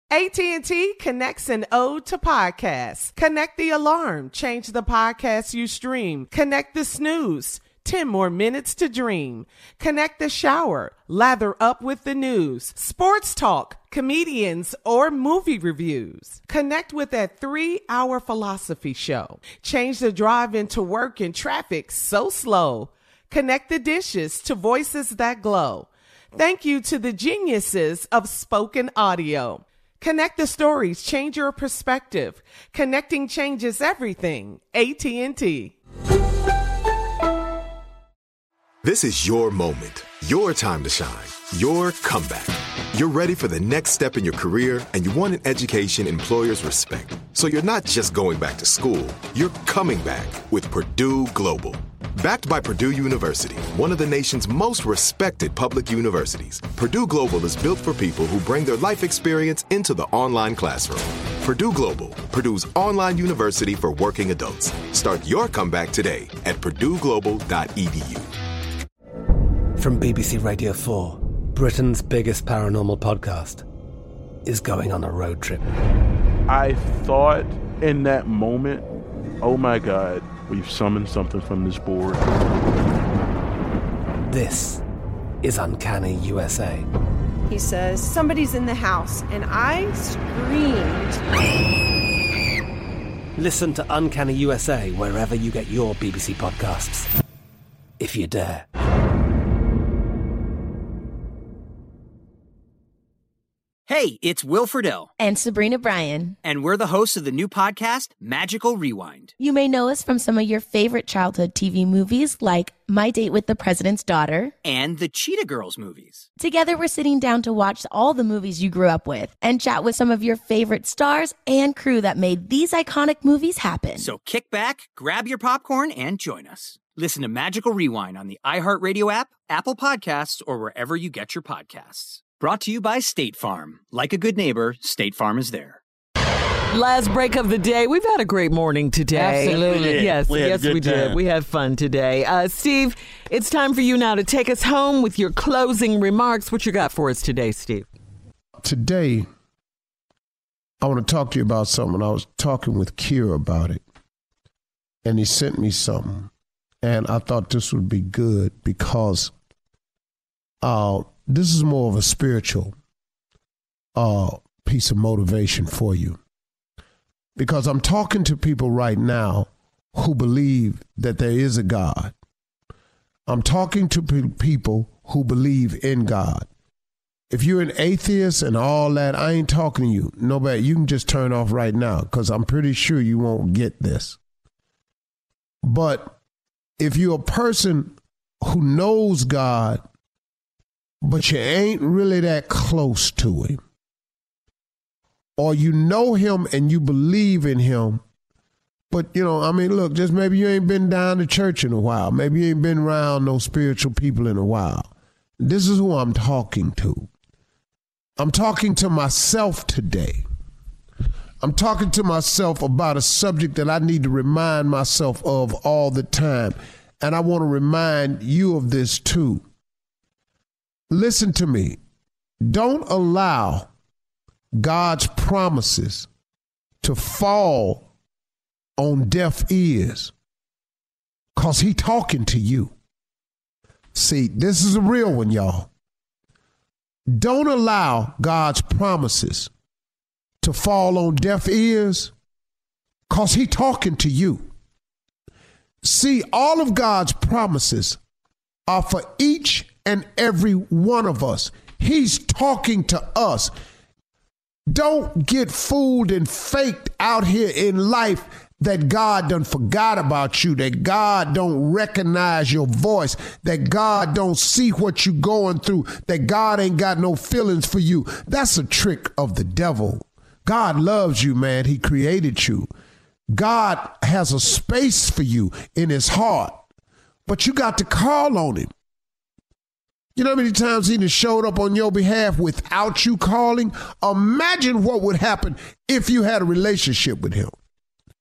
AT&T connects an ode to podcasts. Connect the alarm. Change the podcast you stream. Connect the snooze. 10 more minutes to dream. Connect the shower. Lather up with the news. Sports talk, comedians, or movie reviews. Connect with that 3-hour philosophy show. Change the drive into work in traffic so slow. Connect the dishes to voices that glow. Thank you to the geniuses of spoken audio. Connect the stories, change your perspective. Connecting changes everything. AT&T. This is your moment, your time to shine, your comeback. You're ready for the next step in your career, and you want an education employers respect. So you're not just going back to school, you're coming back with Purdue Global. Backed by Purdue University, one of the nation's most respected public universities, Purdue Global is built for people who bring their life experience into the online classroom. Purdue Global, Purdue's online university for working adults. Start your comeback today at purdueglobal.edu. From BBC Radio 4, Britain's biggest paranormal podcast is going on a road trip. I thought in that moment, oh my God, we've summoned something from this board. This is Uncanny USA. He says, somebody's in the house, and I screamed. Listen to Uncanny USA wherever you get your BBC podcasts, if you dare. Hey, it's Will Friedle. And Sabrina Bryan. And we're the hosts of the new podcast, Magical Rewind. You may know us from some of your favorite childhood TV movies like My Date with the President's Daughter. And the Cheetah Girls movies. Together, we're sitting down to watch all the movies you grew up with and chat with some of your favorite stars and crew that made these iconic movies happen. So kick back, grab your popcorn, and join us. Listen to Magical Rewind on the iHeartRadio app, Apple Podcasts, or wherever you get your podcasts. Brought to you by State Farm. Like a good neighbor, State Farm is there. Last break of the day. We've had a great morning today. Absolutely. Yes, we did. We had fun today. Steve, it's time for you now to take us home with your closing remarks. What you got for us today, Steve? Today, I want to talk to you about something. I was talking with Kira about it, and he sent me something, and I thought this would be good because this is more of a spiritual piece of motivation for you. Because I'm talking to people right now who believe that there is a God. I'm talking to people who believe in God. If you're an atheist and all that, I ain't talking to you. Nobody, you can just turn off right now because I'm pretty sure you won't get this. But if you're a person who knows God, but you ain't really that close to him, or you know him and you believe in him, but, look, just maybe you ain't been down to church in a while. Maybe you ain't been around no spiritual people in a while. This is who I'm talking to. I'm talking to myself today. I'm talking to myself about a subject that I need to remind myself of all the time. And I want to remind you of this too. Listen to me. Don't allow God's promises to fall on deaf ears because he's talking to you. See, this is a real one, y'all. Don't allow God's promises to fall on deaf ears because he's talking to you. See, all of God's promises are for each and every one of us. He's talking to us. Don't get fooled and faked out here in life that God done forgot about you, that God don't recognize your voice, that God don't see what you going through, that God ain't got no feelings for you. That's a trick of the devil. God loves you, man. He created you. God has a space for you in his heart, but you got to call on him. You know how many times he just showed up on your behalf without you calling? Imagine what would happen if you had a relationship with him.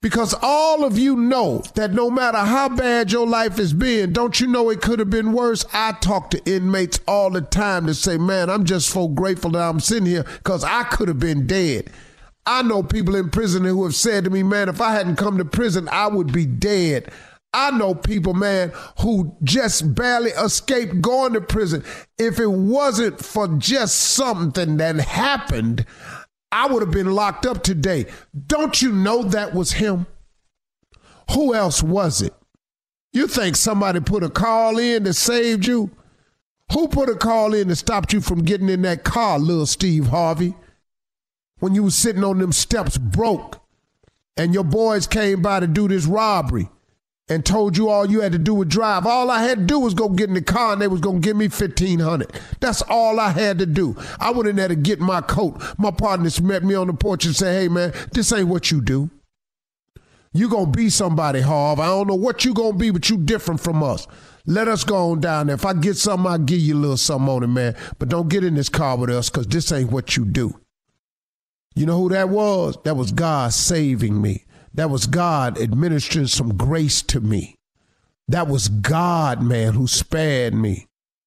Because all of you know that no matter how bad your life has been, don't you know it could have been worse? I talk to inmates all the time to say, man, I'm just so grateful that I'm sitting here because I could have been dead. I know people in prison who have said to me, man, if I hadn't come to prison, I would be dead. I know people, man, who just barely escaped going to prison. If it wasn't for just something that happened, I would have been locked up today. Don't you know that was him? Who else was it? You think somebody put a call in that saved you? Who put a call in that stopped you from getting in that car, little Steve Harvey? When you was sitting on them steps broke and your boys came by to do this robbery and told you all you had to do was drive. All I had to do was go get in the car and they was going to give me $1,500. That's all I had to do. I went in there to get my coat. My partners met me on the porch and said, hey, man, this ain't what you do. You going to be somebody, Harv. I don't know what you going to be, but you different from us. Let us go on down there. If I get something, I'll give you a little something on it, man. But don't get in this car with us because this ain't what you do. You know who that was? That was God saving me. That was God administering some grace to me. That was God, man, who spared me.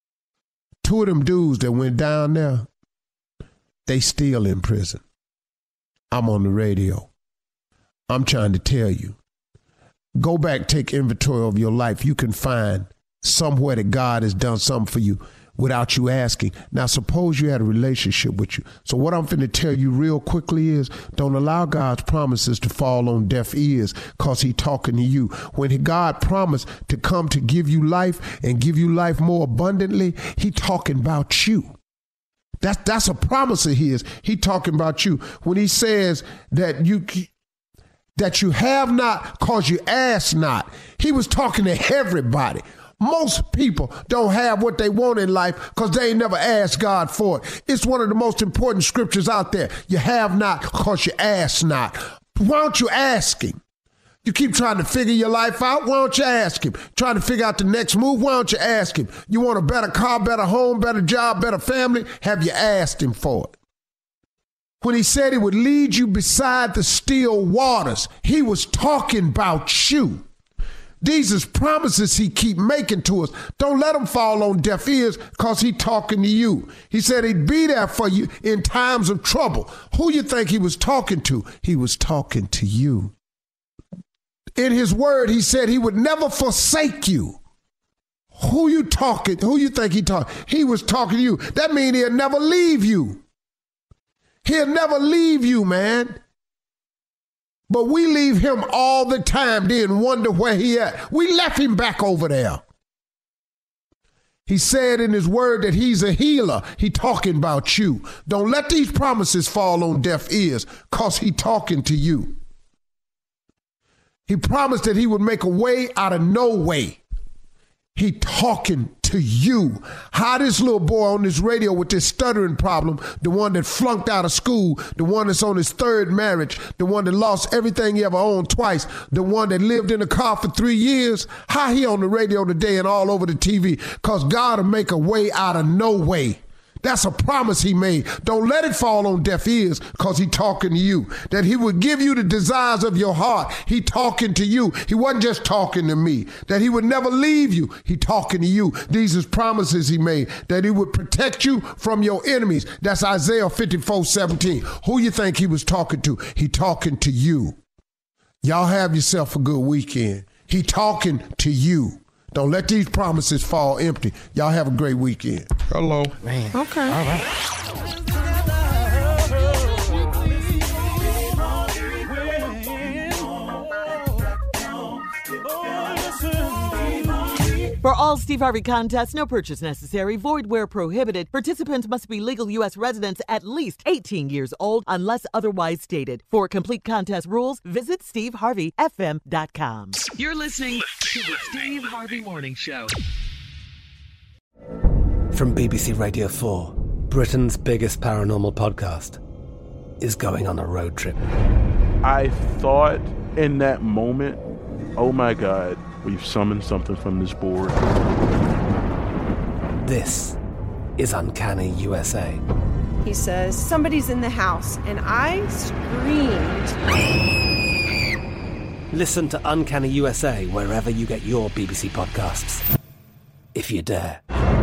2 of them dudes that went down there, they still in prison. I'm on the radio. I'm trying to tell you. Go back, take inventory of your life. You can find somewhere that God has done something for you without you asking. Now, suppose you had a relationship with you. So what I'm finna tell you real quickly is don't allow God's promises to fall on deaf ears because he talking to you. When God promised to come to give you life and give you life more abundantly, he talking about you. That's a promise of his. He talking about you. When he says that you have not because you ask not, he was talking to everybody. Most people don't have what they want in life because they ain't never asked God for it. It's one of the most important scriptures out there. You have not because you ask not. Why don't you ask him? You keep trying to figure your life out. Why don't you ask him? Trying to figure out the next move. Why don't you ask him? You want a better car, better home, better job, better family? Have you asked him for it? When he said he would lead you beside the still waters, he was talking about you. These is promises he keep making to us. Don't let them fall on deaf ears because he talking to you. He said he'd be there for you in times of trouble. Who you think he was talking to? He was talking to you. In his word, he said he would never forsake you. Who you talking? Who you think he talking? He was talking to you. That means he'll never leave you. He'll never leave you, man. But we leave him all the time, then wonder where he at. We left him back over there. He said in his word that he's a healer. He talking about you. Don't let these promises fall on deaf ears because he talking to you. He promised that he would make a way out of no way. He talking to you. How this little boy on this radio with this stuttering problem, the one that flunked out of school, the one that's on his 3rd marriage, the one that lost everything he ever owned twice, the one that lived in a car for 3 years, how he on the radio today and all over the TV? Because God will make a way out of no way. That's a promise he made. Don't let it fall on deaf ears because he talking to you. That he would give you the desires of your heart. He talking to you. He wasn't just talking to me. That he would never leave you. He talking to you. These is promises he made. That he would protect you from your enemies. That's Isaiah 54:17. Who you think he was talking to? He talking to you. Y'all have yourself a good weekend. He talking to you. Don't let these promises fall empty. Y'all have a great weekend. Hello. Man. Okay. All right. For all Steve Harvey contests, no purchase necessary, void where prohibited. Participants must be legal U.S. residents at least 18 years old unless otherwise stated. For complete contest rules, visit SteveHarveyFM.com. You're listening to the Steve Harvey Morning Show. From BBC Radio 4, Britain's biggest paranormal podcast is going on a road trip. I thought in that moment, oh my God, we've summoned something from this board. This is Uncanny USA. He says, somebody's in the house, and I screamed. Listen to Uncanny USA wherever you get your BBC podcasts, if you dare.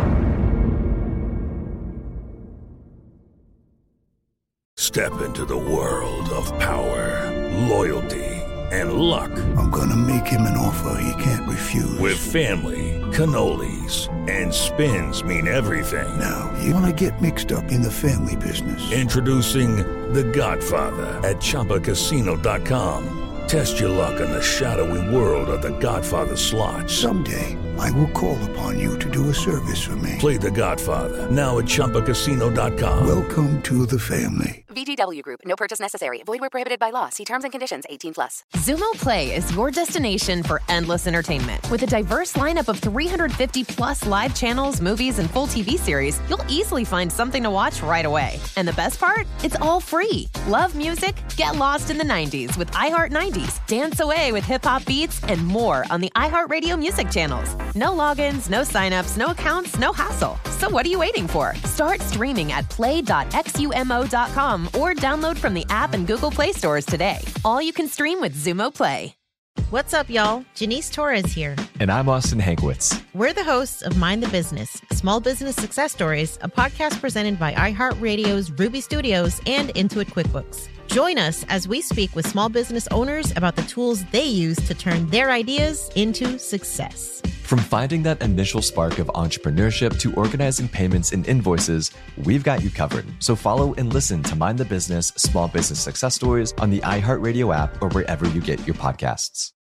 Step into the world of power, loyalty, and luck. I'm gonna make him an offer he can't refuse. With family, cannolis, and spins mean everything. Now, you wanna get mixed up in the family business. Introducing The Godfather at ChumbaCasino.com. Test your luck in the shadowy world of The Godfather slot. Someday, I will call upon you to do a service for me. Play The Godfather, now at ChumbaCasino.com. Welcome to the family. VGW Group. No purchase necessary. Void where prohibited by law. See terms and conditions. 18+. Xumo Play is your destination for endless entertainment. With a diverse lineup of 350+ live channels, movies, and full TV series, you'll easily find something to watch right away. And the best part? It's all free. Love music? Get lost in the 90s with iHeart 90s. Dance away with hip-hop beats and more on the iHeartRadio music channels. No logins, no signups, no accounts, no hassle. So what are you waiting for? Start streaming at play.xumo.com or download from the app and Google Play stores today. All you can stream with Xumo Play. What's up, y'all? Janice Torres here. And I'm Austin Hankwitz. We're the hosts of Mind the Business, Small Business Success Stories, a podcast presented by iHeartRadio's Ruby Studios and Intuit QuickBooks. Join us as we speak with small business owners about the tools they use to turn their ideas into success. From finding that initial spark of entrepreneurship to organizing payments and invoices, we've got you covered. So follow and listen to Mind the Business Small Business Success Stories on the iHeartRadio app or wherever you get your podcasts.